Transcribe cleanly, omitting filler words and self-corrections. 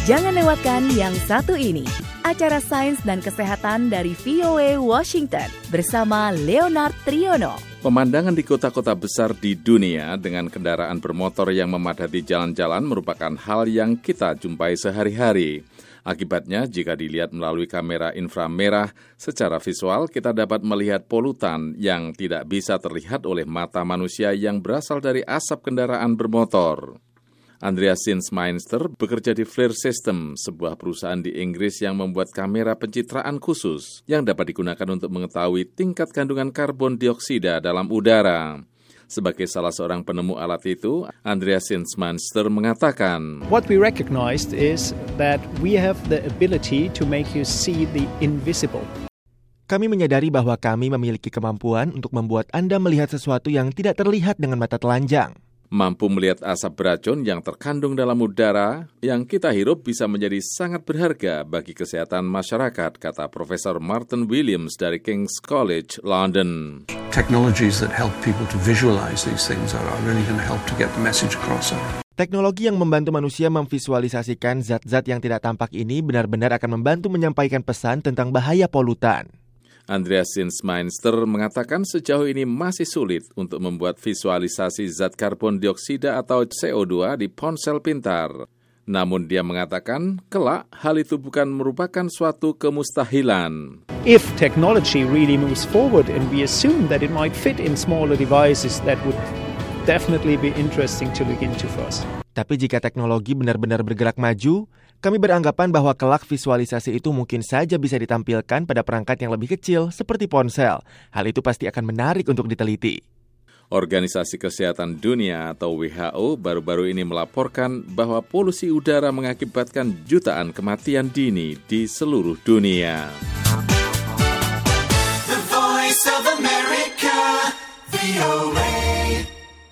Jangan lewatkan yang satu ini, acara sains dan kesehatan dari VOA Washington bersama Leonard Triono. Pemandangan di kota-kota besar di dunia dengan kendaraan bermotor yang memadati jalan-jalan merupakan hal yang kita jumpai sehari-hari. Akibatnya, jika dilihat melalui kamera inframerah, secara visual kita dapat melihat polutan yang tidak bisa terlihat oleh mata manusia yang berasal dari asap kendaraan bermotor. Andreas Zinsmeister bekerja di FLIR System, sebuah perusahaan di Inggris yang membuat kamera pencitraan khusus yang dapat digunakan untuk mengetahui tingkat kandungan karbon dioksida dalam udara. Sebagai salah seorang penemu alat itu, Andreas Zinsmeister mengatakan, What we recognized is that we have the ability to make you see the invisible. Kami menyadari bahwa kami memiliki kemampuan untuk membuat Anda melihat sesuatu yang tidak terlihat dengan mata telanjang. Mampu melihat asap beracun yang terkandung dalam udara yang kita hirup bisa menjadi sangat berharga bagi kesehatan masyarakat, kata Profesor Martin Williams dari King's College, London. Technologies that help people to visualize these things are really going to help to get the message across. Teknologi yang membantu manusia memvisualisasikan zat-zat yang tidak tampak ini benar-benar akan membantu menyampaikan pesan tentang bahaya polutan. Andreas Zinsmeister mengatakan sejauh ini masih sulit untuk membuat visualisasi zat karbon dioksida atau CO2 di ponsel pintar. Namun dia mengatakan, kelak hal itu bukan merupakan suatu kemustahilan. If technology really moves forward and we assume that it might fit in smaller devices, that would definitely be interesting to look into first. Tapi jika teknologi benar-benar bergerak maju, kami beranggapan bahwa kelak visualisasi itu mungkin saja bisa ditampilkan pada perangkat yang lebih kecil seperti ponsel. Hal itu pasti akan menarik untuk diteliti. Organisasi Kesehatan Dunia atau WHO baru-baru ini melaporkan bahwa polusi udara mengakibatkan jutaan kematian dini di seluruh dunia. The Voice of America, VOA.